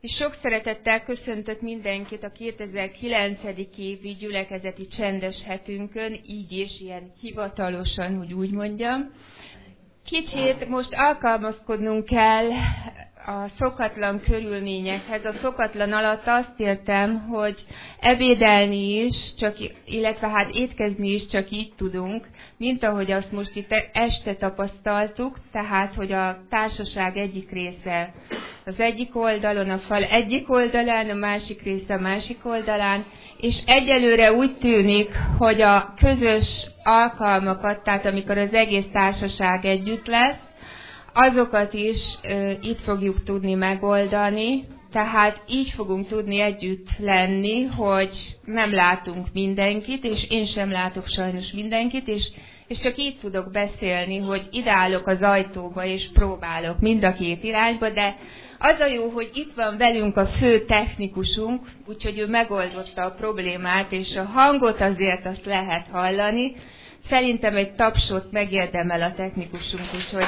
És sok szeretettel köszöntök mindenkit a 2009. évi gyülekezeti csendes hetünkön, így is ilyen hivatalosan, hogy úgy mondjam. Kicsit most alkalmazkodnunk kell a szokatlan körülményekhez. A szokatlan alatt azt értem, hogy ebédelni is, illetve hát étkezni is csak így tudunk, mint ahogy azt most itt este tapasztaltuk, tehát, hogy a társaság egyik része az egyik oldalon, a fal egyik oldalán, a másik része a másik oldalán, és egyelőre úgy tűnik, hogy a közös alkalmakat, tehát amikor az egész társaság együtt lesz, azokat is itt fogjuk tudni megoldani, tehát így fogunk tudni együtt lenni, hogy nem látunk mindenkit, és én sem látok sajnos mindenkit, és csak így tudok beszélni, hogy ideállok az ajtóba, és próbálok mind a két irányba, de az a jó, hogy itt van velünk a fő technikusunk, úgyhogy ő megoldotta a problémát, és a hangot azért azt lehet hallani. Szerintem egy tapsot megérdemel a technikusunk, úgyhogy...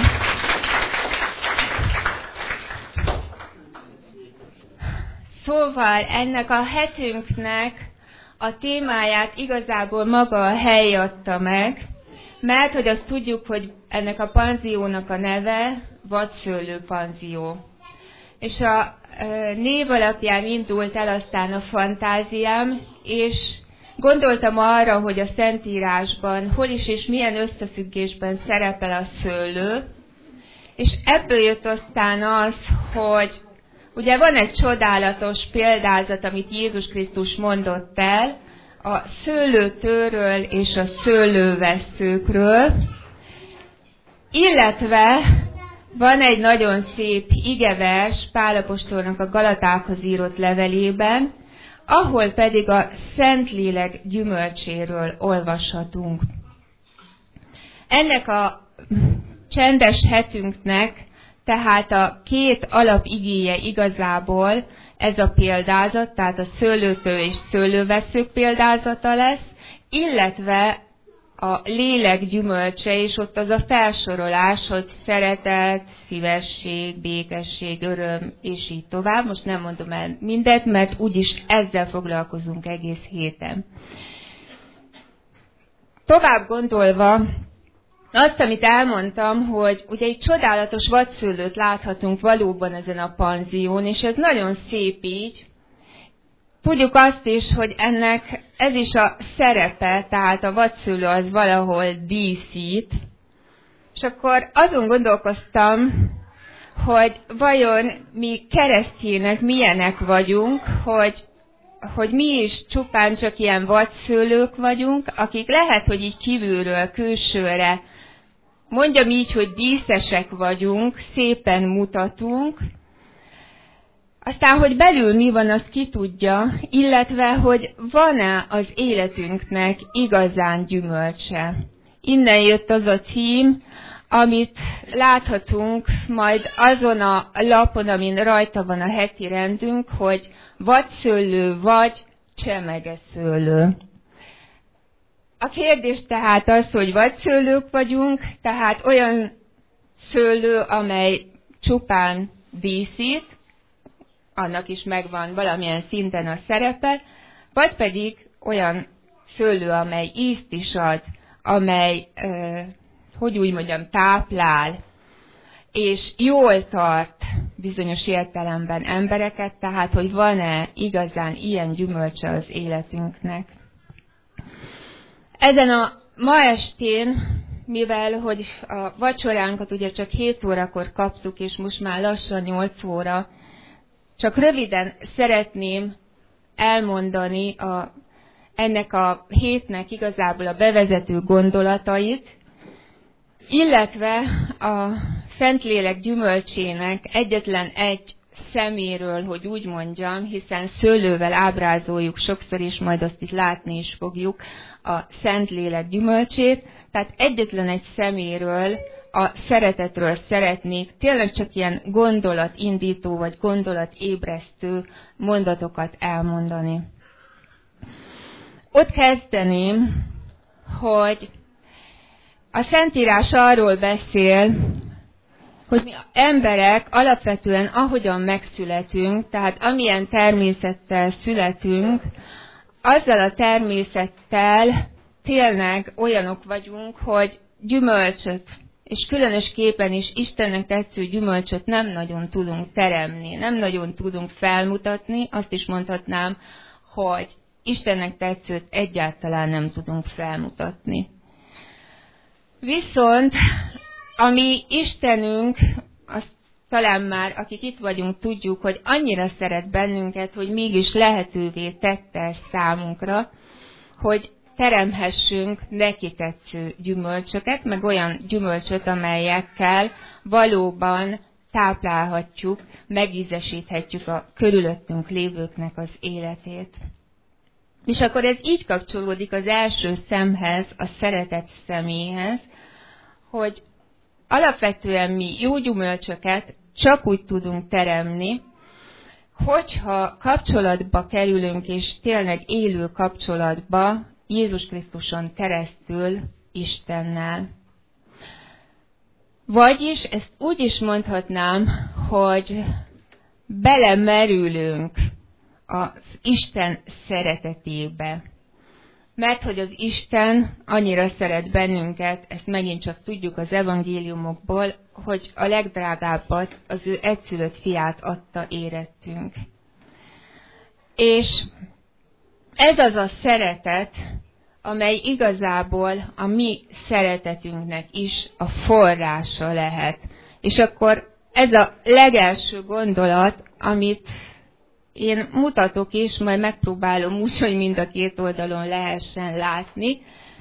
Szóval ennek a hetünknek a témáját igazából maga a hely adta meg, mert hogy azt tudjuk, hogy ennek a panziónak a neve vadszőlő panzió. És a név alapján indult el aztán a fantáziám, és gondoltam arra, hogy a Szentírásban hol is és milyen összefüggésben szerepel a szőlő, és ebből jött aztán az, hogy ugye van egy csodálatos példázat, amit Jézus Krisztus mondott el, a szőlőtőről és a szőlővesszőkről, illetve van egy nagyon szép igevers Pál apostolnak a Galatákhoz írott levelében, ahol pedig a Szentlélek gyümölcséről olvashatunk. Ennek a csendes hetünknek tehát a két alapigéje igazából ez a példázat, tehát a szőlőtő és szőlővesszők példázata lesz, illetve a lélek gyümölcse, és ott az a felsorolás, hogy szeretet, szívesség, békesség, öröm, és így tovább. Most nem mondom el mindet, mert úgyis ezzel foglalkozunk egész héten. Tovább gondolva, azt, amit elmondtam, hogy ugye egy csodálatos vadszőlőt láthatunk valóban ezen a panzión, és ez nagyon szép így. Tudjuk azt is, hogy ennek ez is a szerepe, tehát a vadszőlő az valahol díszít. És akkor azon gondolkoztam, hogy vajon mi keresztjének milyenek vagyunk, hogy mi is csupán csak ilyen vadszőlők vagyunk, akik lehet, hogy így kívülről, külsőre, mondjam így, hogy díszesek vagyunk, szépen mutatunk, aztán, hogy belül mi van, azt ki tudja, illetve, hogy van-e az életünknek igazán gyümölcse. Innen jött az a cím, amit láthatunk majd azon a lapon, amin rajta van a heti rendünk, hogy vadszőlő vagy csemegeszőlő. A kérdés tehát az, hogy vadszőlők vagyunk, tehát olyan szőlő, amely csupán díszít, annak is megvan valamilyen szinten a szerepe, vagy pedig olyan szőlő, amely ízt is ad, amely, hogy úgy mondjam, táplál, és jól tart bizonyos értelemben embereket, tehát, hogy van-e igazán ilyen gyümölcse az életünknek. Ezen a ma estén, mivel hogy a vacsoránkat ugye csak 7 órakor kaptuk, és most már lassan 8 óra, csak röviden szeretném elmondani ennek a hétnek igazából a bevezető gondolatait, illetve a Szentlélek gyümölcsének egyetlen egy szeméről, hogy úgy mondjam, hiszen szőlővel ábrázoljuk sokszor, és majd azt itt látni is fogjuk, a Szentlélek gyümölcsét, tehát egyetlen egy szeméről, a szeretetről szeretnék tényleg csak ilyen gondolatindító vagy gondolatébresztő mondatokat elmondani. Ott kezdeném, hogy a Szentírás arról beszél, hogy mi emberek alapvetően ahogyan megszületünk, tehát amilyen természettel születünk, azzal a természettel tényleg olyanok vagyunk, hogy gyümölcsöt, és különösképpen is Istennek tetsző gyümölcsöt nem nagyon tudunk teremni, nem nagyon tudunk felmutatni, azt is mondhatnám, hogy Istennek tetszőt egyáltalán nem tudunk felmutatni. Viszont, ami Istenünk, azt talán már, akik itt vagyunk, tudjuk, hogy annyira szeret bennünket, hogy mégis lehetővé tette ezt számunkra, hogy teremhessünk neki tetsző gyümölcsöket, meg olyan gyümölcsöt, amelyekkel valóban táplálhatjuk, megízesíthetjük a körülöttünk lévőknek az életét. És akkor ez így kapcsolódik az első szemhez, a szeretet személyhez, hogy alapvetően mi jó gyümölcsöket csak úgy tudunk teremni, hogyha kapcsolatba kerülünk, és tényleg élő kapcsolatba Jézus Krisztuson keresztül Istennel. Vagyis ezt úgy is mondhatnám, hogy belemerülünk az Isten szeretetébe. Mert hogy az Isten annyira szeret bennünket, ezt megint csak tudjuk az evangéliumokból, hogy a legdrágábbat, az ő egyszülött fiát adta érettünk. És ez az a szeretet, amely igazából a mi szeretetünknek is a forrása lehet. És akkor ez a legelső gondolat, amit én mutatok is, majd megpróbálom úgy, hogy mind a két oldalon lehessen látni.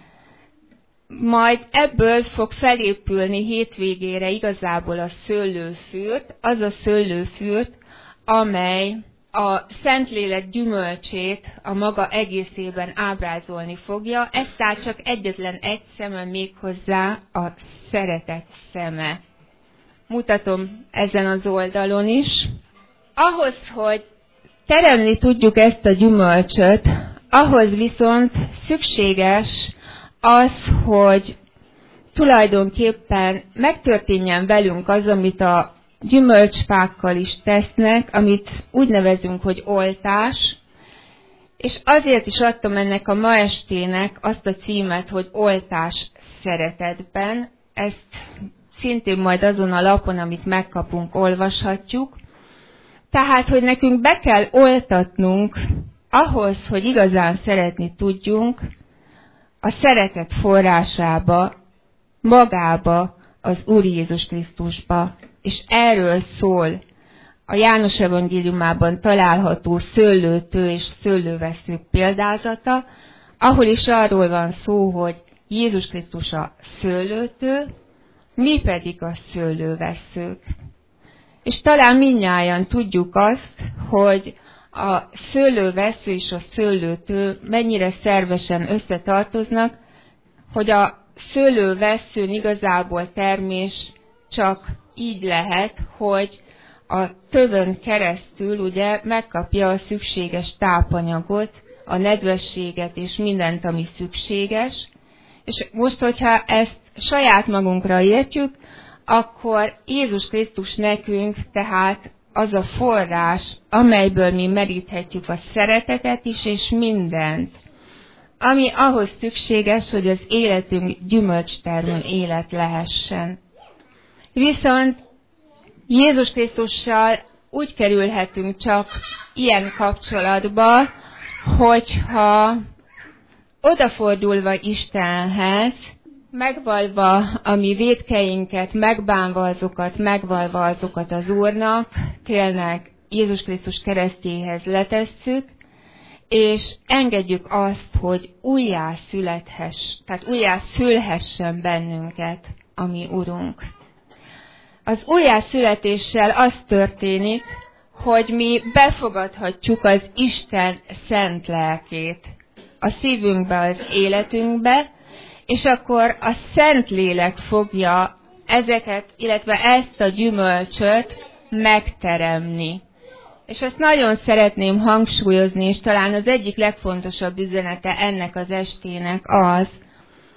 Majd ebből fog felépülni hétvégére igazából a szőlőfürt, az a szőlőfürt, amely a Szentlélek gyümölcsét a maga egészében ábrázolni fogja. Ez tehát csak egyetlen egy szeme, méghozzá a szeretet szeme. Mutatom ezen az oldalon is. Ahhoz, hogy teremni tudjuk ezt a gyümölcsöt, ahhoz viszont szükséges az, hogy tulajdonképpen megtörténjen velünk az, amit a gyümölcsfákkal is tesznek, amit úgy nevezünk, hogy oltás, és azért is adtam ennek a ma estének azt a címet, hogy oltás szeretetben. Ezt szintén majd azon a lapon, amit megkapunk, olvashatjuk. Tehát, hogy nekünk be kell oltatnunk ahhoz, hogy igazán szeretni tudjunk, a szeretet forrásába, magába, az Úr Jézus Krisztusba. És erről szól a János evangéliumában található szőlőtő és szőlőveszők példázata, ahol is arról van szó, hogy Jézus Krisztus a szőlőtő, mi pedig a szőlőveszők. És talán mindnyájan tudjuk azt, hogy a szőlővesző és a szőlőtő mennyire szervesen összetartoznak, hogy a szőlőveszőn igazából termés csak így lehet, hogy a tövön keresztül ugye megkapja a szükséges tápanyagot, a nedvességet és mindent, ami szükséges. És most, hogyha ezt saját magunkra értjük, akkor Jézus Krisztus nekünk tehát az a forrás, amelyből mi meríthetjük a szeretetet is, és mindent, ami ahhoz szükséges, hogy az életünk gyümölcstermő élet lehessen. Viszont Jézus Krisztussal úgy kerülhetünk csak ilyen kapcsolatba, hogyha odafordulva Istenhez, megvalva a mi vétkeinket, megvalva azokat az Úrnak, tényleg Jézus Krisztus keresztjéhez letesszük, és engedjük azt, hogy újjá szülhessen bennünket a mi Urunk. Az újjászületéssel az történik, hogy mi befogadhatjuk az Isten szent lelkét a szívünkbe, az életünkbe, és akkor a Szentlélek fogja ezeket, illetve ezt a gyümölcsöt megteremni. És ezt nagyon szeretném hangsúlyozni, és talán az egyik legfontosabb üzenete ennek az estének az,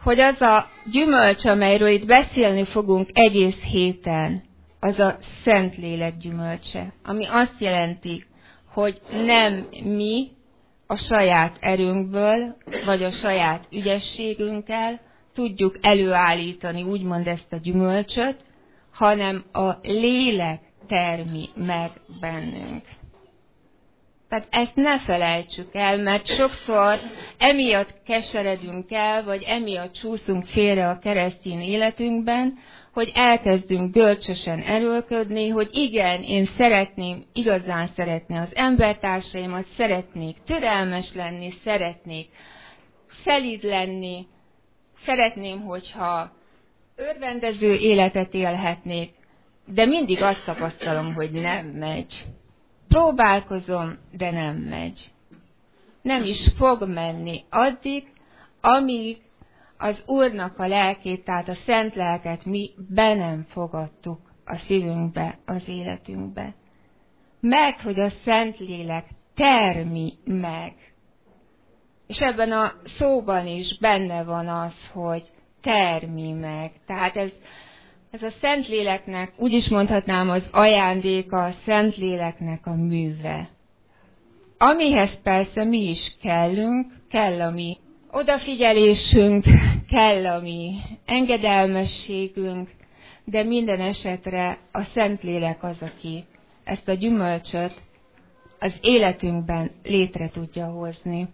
hogy az a gyümölcs, amelyről itt beszélni fogunk egész héten, az a Szentlélek gyümölcse, ami azt jelenti, hogy nem mi a saját erőnkből, vagy a saját ügyességünkkel tudjuk előállítani úgymond ezt a gyümölcsöt, hanem a lélek termi meg bennünk. Tehát ezt ne felejtsük el, mert sokszor emiatt keseredünk el, vagy emiatt csúszunk félre a keresztény életünkben, hogy elkezdünk görcsösen erőlködni, hogy igen, én szeretném, igazán szeretni az embertársaimat, szeretnék türelmes lenni, szeretnék szelíd lenni, szeretném, hogyha örvendező életet élhetnék, de mindig azt tapasztalom, hogy nem megy. Próbálkozom, de nem megy. Nem is fog menni addig, amíg az Úrnak a lelkét, tehát a Szent Lelket mi be nem fogadtuk a szívünkbe, az életünkbe. Mert hogy a Szentlélek termi meg. És ebben a szóban is benne van az, hogy termi meg. Tehát ez a Szentléleknek, úgy is mondhatnám, az ajándéka, a Szentléleknek a műve. Amihez persze mi is kellünk, kell a mi odafigyelésünk, kell a mi engedelmességünk, de minden esetre a Szentlélek az, aki ezt a gyümölcsöt az életünkben létre tudja hozni.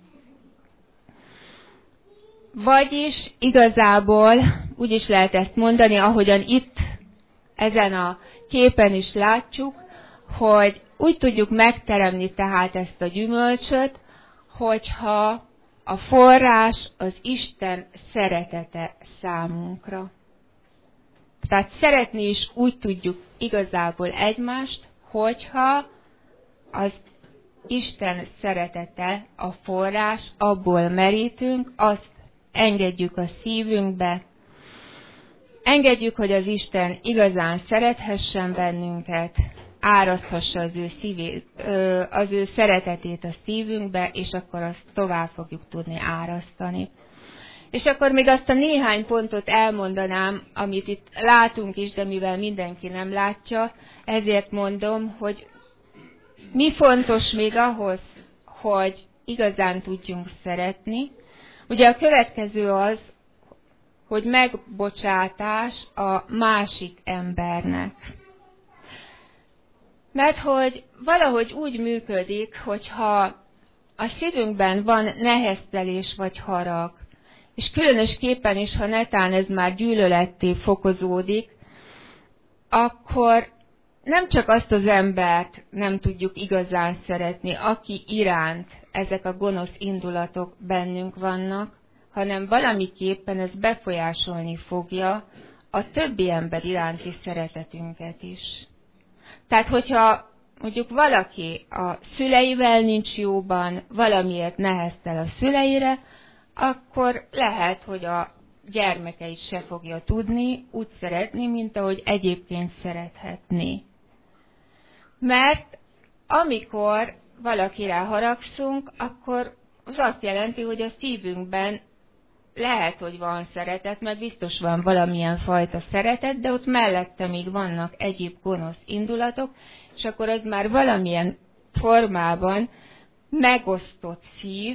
Vagyis igazából úgy is lehet ezt mondani, ahogyan itt ezen a képen is látjuk, hogy úgy tudjuk megteremni tehát ezt a gyümölcsöt, hogyha a forrás az Isten szeretete számunkra. Tehát szeretni is úgy tudjuk igazából egymást, hogyha az Isten szeretete a forrás, abból merítünk, azt engedjük a szívünkbe, engedjük, hogy az Isten igazán szerethessen bennünket, áraszthassa az ő szeretetét a szívünkbe, és akkor azt tovább fogjuk tudni árasztani. És akkor még azt a néhány pontot elmondanám, amit itt látunk is, de mivel mindenki nem látja, ezért mondom, hogy mi fontos még ahhoz, hogy igazán tudjunk szeretni. Ugye a következő az, hogy megbocsátás a másik embernek. Mert hogy valahogy úgy működik, hogyha a szívünkben van neheztelés vagy harag, és különösképpen is, ha netán ez már gyűlöletté fokozódik, akkor nem csak azt az embert nem tudjuk igazán szeretni, aki iránt ezek a gonosz indulatok bennünk vannak, hanem valamiképpen ez befolyásolni fogja a többi ember iránti szeretetünket is. Tehát, hogyha mondjuk valaki a szüleivel nincs jóban, valamiért neheztel a szüleire, akkor lehet, hogy a gyermekeit se fogja tudni úgy szeretni, mint ahogy egyébként szerethetné. Mert amikor valakire haragszunk, akkor az azt jelenti, hogy a szívünkben lehet, hogy van szeretet, mert biztos van valamilyen fajta szeretet, de ott mellette még vannak egyéb gonosz indulatok, és akkor az már valamilyen formában megosztott szív,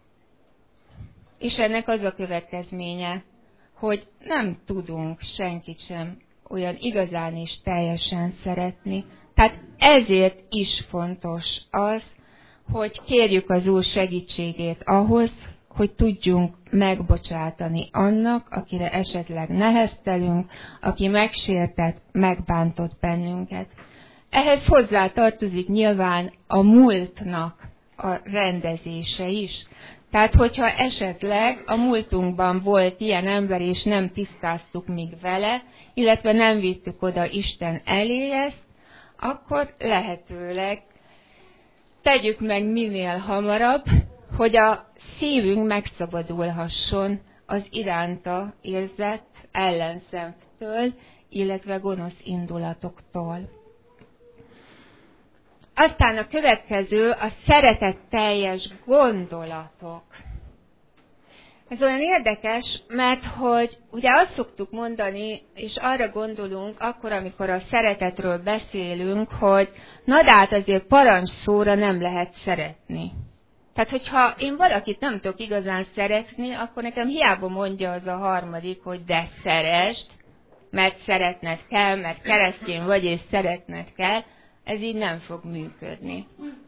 és ennek az a következménye, hogy nem tudunk senkit sem olyan igazán és teljesen szeretni. Tehát ezért is fontos az, hogy kérjük az Úr segítségét ahhoz, hogy tudjunk megbocsátani annak, akire esetleg neheztelünk, aki megsértett, megbántott bennünket. Ehhez hozzá tartozik nyilván a múltnak a rendezése is. Tehát, hogyha esetleg a múltunkban volt ilyen ember, és nem tisztáztuk még vele, illetve nem vittük oda Isten elé ezt, akkor lehetőleg tegyük meg minél hamarabb, hogy a szívünk megszabadulhasson az iránta érzett ellenszemtől, illetve gonosz indulatoktól. Aztán a következő a szeretetteljes gondolatok. Ez olyan érdekes, mert hogy ugye azt szoktuk mondani, és arra gondolunk akkor, amikor a szeretetről beszélünk, hogy na de hát azért parancsszóra nem lehet szeretni. Tehát, hogyha én valakit nem tudok igazán szeretni, akkor nekem hiába mondja az a harmadik, hogy de szeresd, mert szeretned kell, mert keresztény vagy és szeretned kell, ez így nem fog működni.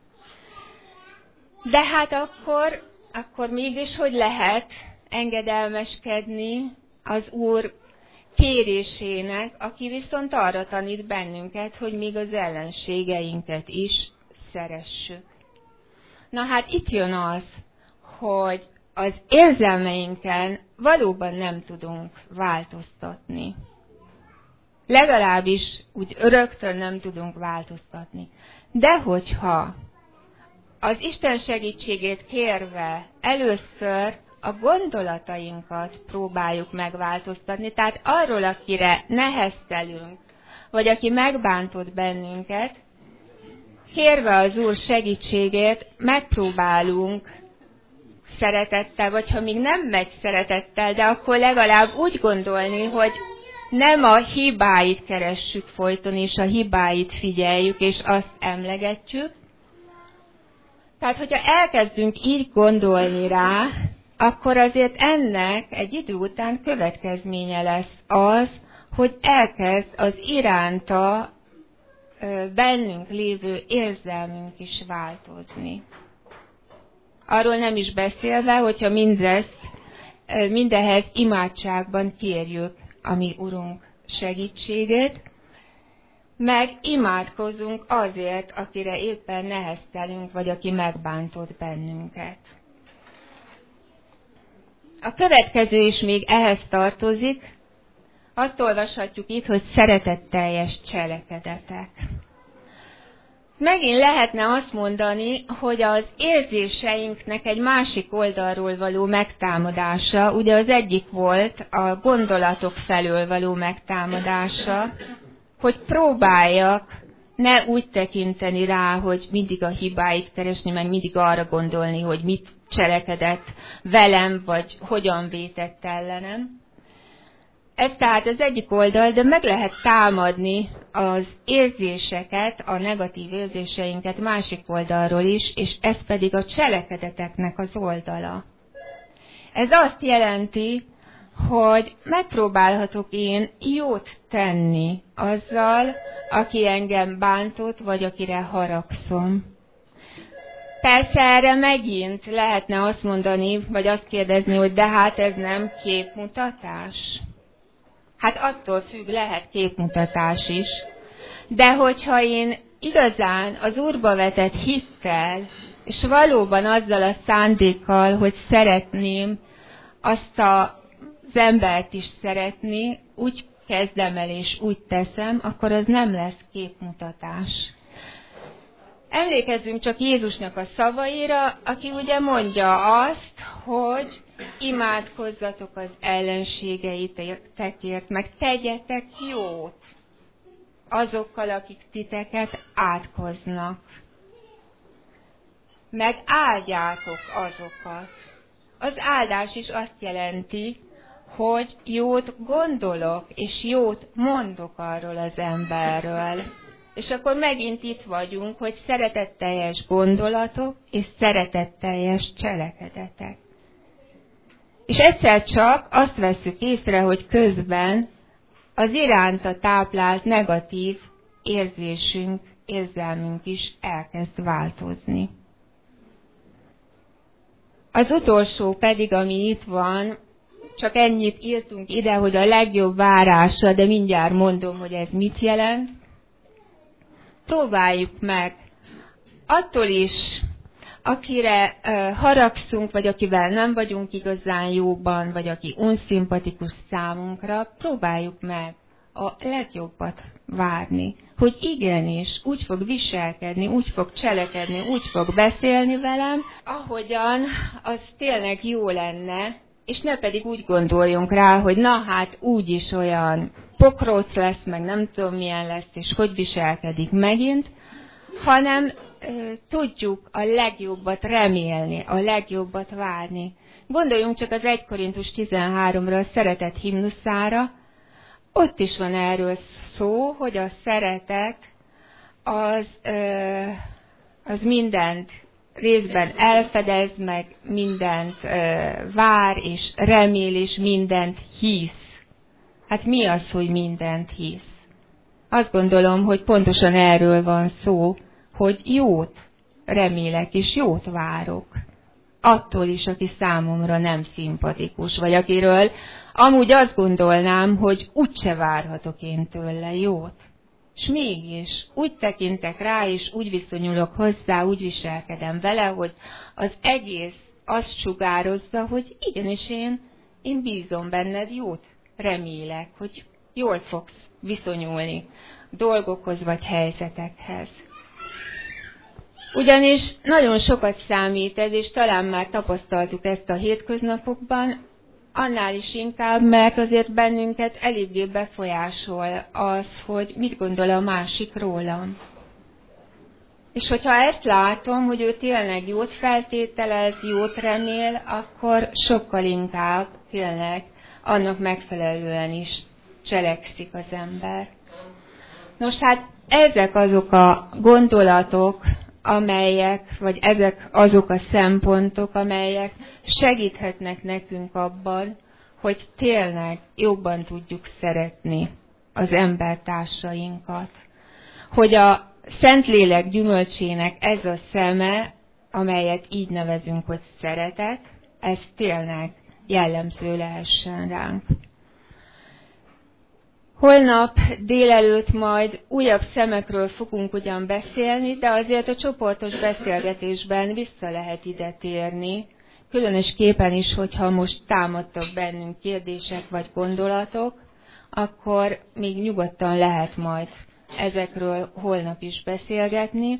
De hát akkor mégis hogy lehet engedelmeskedni az Úr kérésének, aki viszont arra tanít bennünket, hogy még az ellenségeinket is szeressük. Na hát itt jön az, hogy az érzelmeinken valóban nem tudunk változtatni. Legalábbis úgy rögtön nem tudunk változtatni. De hogyha az Isten segítségét kérve először a gondolatainkat próbáljuk megváltoztatni, tehát arról, akire neheztelünk, vagy aki megbántott bennünket, kérve az Úr segítségét, megpróbálunk szeretettel, vagy ha még nem megy szeretettel, de akkor legalább úgy gondolni, hogy nem a hibáit keressük folyton, és a hibáit figyeljük, és azt emlegetjük. Tehát, hogyha elkezdünk így gondolni rá, akkor azért ennek egy idő után következménye lesz az, hogy elkezd az iránta bennünk lévő érzelmünk is változni. Arról nem is beszélve, hogyha mindehez imádságban kérjük a mi Urunk segítségét, meg imádkozunk azért, akire éppen neheztelünk, vagy aki megbántott bennünket. A következő is még ehhez tartozik. Azt olvashatjuk itt, hogy szeretetteljes cselekedetek. Megint lehetne azt mondani, hogy az érzéseinknek egy másik oldalról való megtámadása, ugye az egyik volt a gondolatok felől való megtámadása, hogy próbáljak ne úgy tekinteni rá, hogy mindig a hibáit keresni, meg mindig arra gondolni, hogy mit cselekedett velem, vagy hogyan vétett ellenem. Ez tehát az egyik oldal, de meg lehet támadni az érzéseket, a negatív érzéseinket másik oldalról is, és ez pedig a cselekedeteknek az oldala. Ez azt jelenti, hogy megpróbálhatok én jót tenni azzal, aki engem bántott, vagy akire haragszom. Persze erre megint lehetne azt mondani, vagy azt kérdezni, hogy de hát ez nem képmutatás. Hát attól függ, lehet képmutatás is. De hogyha én igazán az Úrba vetett hittel, és valóban azzal a szándékkal, hogy szeretném azt az embert is szeretni, úgy kezdem el és úgy teszem, akkor az nem lesz képmutatás. Emlékezzünk csak Jézusnak a szavaira, aki ugye mondja azt, hogy imádkozzatok az ellenségeitekért, meg tegyetek jót azokkal, akik titeket átkoznak. Meg áldjátok azokat. Az áldás is azt jelenti, hogy jót gondolok, és jót mondok arról az emberről. És akkor megint itt vagyunk, hogy szeretetteljes gondolatok, és szeretetteljes cselekedetek. És egyszer csak azt vesszük észre, hogy közben az iránta táplált negatív érzelmünk is elkezd változni. Az utolsó pedig, ami itt van, csak ennyit írtunk ide, hogy a legjobb várása, de mindjárt mondom, hogy ez mit jelent. Próbáljuk meg attól is, akire haragszunk, vagy akivel nem vagyunk igazán jóban, vagy aki unszimpatikus számunkra, próbáljuk meg a legjobbat várni. Hogy igenis, úgy fog viselkedni, úgy fog cselekedni, úgy fog beszélni velem, ahogyan az tényleg jó lenne, és ne pedig úgy gondoljunk rá, hogy na hát úgyis olyan pokróc lesz, meg nem tudom milyen lesz, és hogy viselkedik megint, hanem tudjuk a legjobbat remélni, a legjobbat várni. Gondoljunk csak az 1 Korintus 13-ra, a szeretet himnuszára. Ott is van erről szó, hogy a szeretet az mindent részben elfedez, meg mindent vár és remél, és mindent hisz. Hát mi az, hogy mindent hisz? Azt gondolom, hogy pontosan erről van szó, hogy jót remélek és jót várok. Attól is, aki számomra nem szimpatikus, vagy akiről amúgy azt gondolnám, hogy úgyse várhatok én tőle jót. És mégis úgy tekintek rá, és úgy viszonyulok hozzá, úgy viselkedem vele, hogy az egész azt sugározza, hogy igenis én bízom benned, jót remélek, hogy jól fogsz viszonyulni dolgokhoz vagy helyzetekhez. Ugyanis nagyon sokat számít ez, és talán már tapasztaltuk ezt a hétköznapokban, annál is inkább, mert azért bennünket eléggé befolyásol az, hogy mit gondol a másik rólam. És hogyha ezt látom, hogy ő tényleg jót feltételez, jót remél, akkor sokkal inkább tényleg annak megfelelően is cselekszik az ember. Nos, hát ezek azok a gondolatok, vagy ezek azok a szempontok, amelyek segíthetnek nekünk abban, hogy tényleg jobban tudjuk szeretni az embertársainkat. Hogy a Szentlélek gyümölcsének ez a szeme, amelyet így nevezünk, hogy szeretet, ez tényleg jellemző lehessen ránk. Holnap délelőtt majd újabb szemekről fogunk ugyan beszélni, de azért a csoportos beszélgetésben vissza lehet ide térni, különösképpen is, hogyha most támadtak bennünk kérdések vagy gondolatok, akkor még nyugodtan lehet majd ezekről holnap is beszélgetni.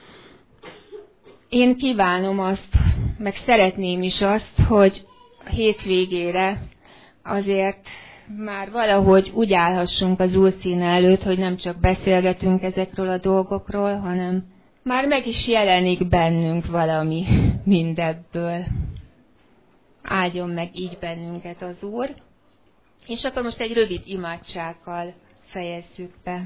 Én kívánom azt, meg szeretném is azt, hogy a hétvégére azért már valahogy úgy állhassunk az Úr színe előtt, hogy nem csak beszélgetünk ezekről a dolgokról, hanem már meg is jelenik bennünk valami mindebből. Áldjon meg így bennünket az Úr. És akkor most egy rövid imádsággal fejezzük be.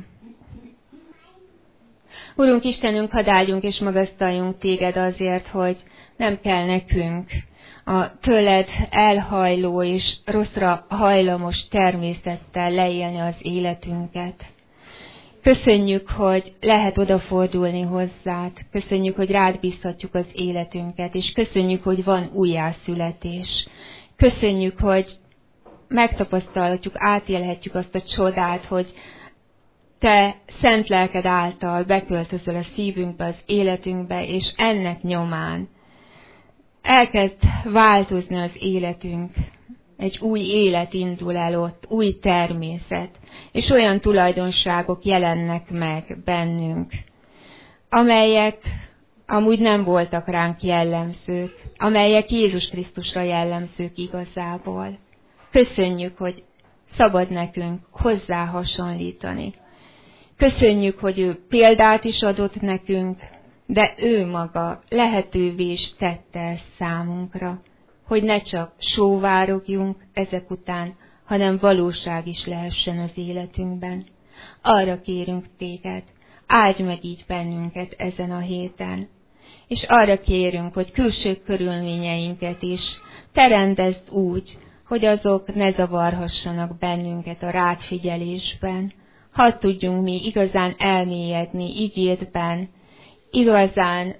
Urunk Istenünk, hadd áldjunk és magasztaljunk téged azért, hogy nem kell nekünk a tőled elhajló és rosszra hajlamos természettel leélni az életünket. Köszönjük, hogy lehet odafordulni hozzád, köszönjük, hogy rád bízhatjuk az életünket, és köszönjük, hogy van újjászületés. Köszönjük, hogy megtapasztalhatjuk, átélhetjük azt a csodát, hogy te szent lelked által beköltözöl a szívünkbe, az életünkbe, és ennek nyomán elkezd változni az életünk. Egy új élet indul el ott, új természet, és olyan tulajdonságok jelennek meg bennünk, amelyek amúgy nem voltak ránk jellemzők, amelyek Jézus Krisztusra jellemzők igazából. Köszönjük, hogy szabad nekünk hozzá hasonlítani. Köszönjük, hogy ő példát is adott nekünk, de ő maga lehetővé is tette ezt számunkra, hogy ne csak sóvárogjunk ezek után, hanem valóság is lehessen az életünkben. Arra kérünk téged, áldj meg így bennünket ezen a héten. És arra kérünk, hogy külső körülményeinket is te rendezd úgy, hogy azok ne zavarhassanak bennünket a rád figyelésben. Hadd tudjunk mi igazán elmélyedni igédben, igazán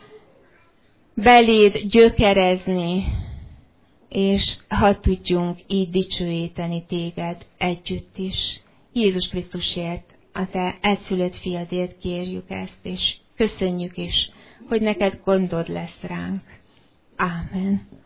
beléd gyökerezni, és hadd tudjunk így dicsőíteni téged együtt is. Jézus Krisztusért, a te egyszülött fiadért kérjük ezt, és köszönjük is, hogy neked gondod lesz ránk. Ámen.